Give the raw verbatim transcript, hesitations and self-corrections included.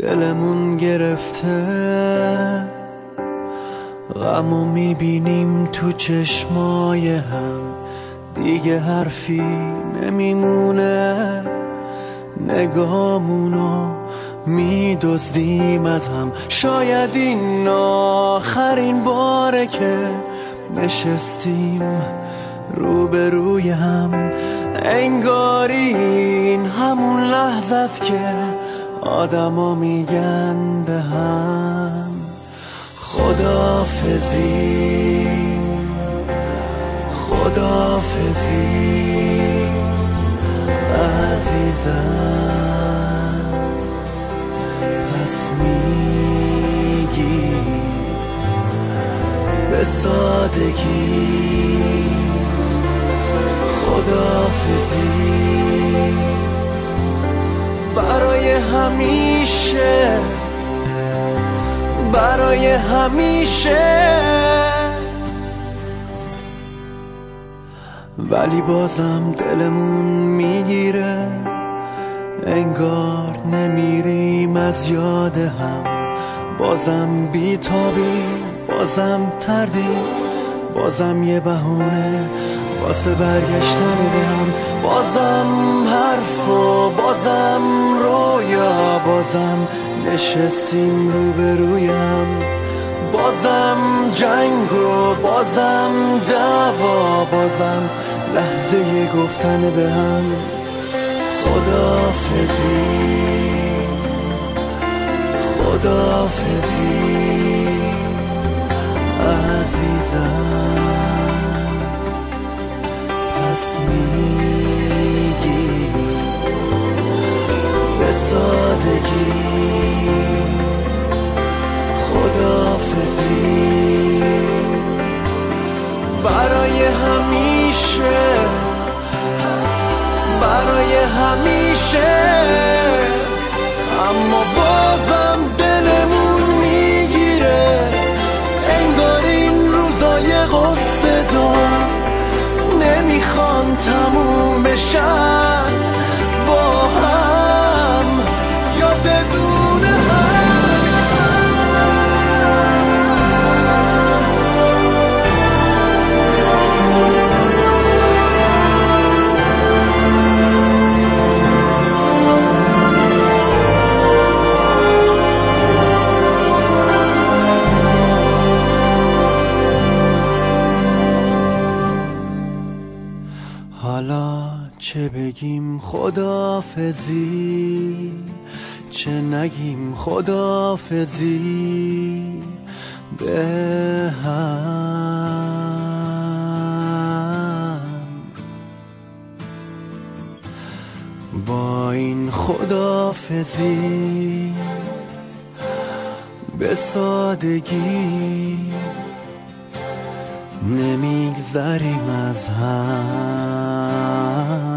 دلمون گرفته، غمو میبینیم تو چشمای هم، دیگه حرفی نمیمونه، نگامونو میدزدیم از هم. شاید این آخرین باره که نشستیم روبروی هم، انگاری این همون لحظه است که آدما میگن به هم خداحافظی، خداحافظی عزیزم. پس میگی به سادگی خداحافظی برای همیشه، برای همیشه. ولی بازم دلمون میگیره، انگار نمیریم از یاد هم. بازم بیتابی، بازم تردید، بازم یه بهونه واسه برگشتن به هم. بازم حرف و بازم رویا، بازم نشستیم روبروی هم. بازم جنگ و بازم دعوا، بازم لحظه گفتن به هم خداحافظی، خداحافظی عزیزم. پس میگی به سادگی خداحافظی برای همیشه، برای همیشه. اما بازم دلمون میگیره، انگار این روزای قصه دار نمیخوان تموم بشن با هم یا بدون هم. حالا چه بگیم خداحافظی، چه نگیم خداحافظی به هم. با این خداحافظی به سادگی نمیگذریم از هم.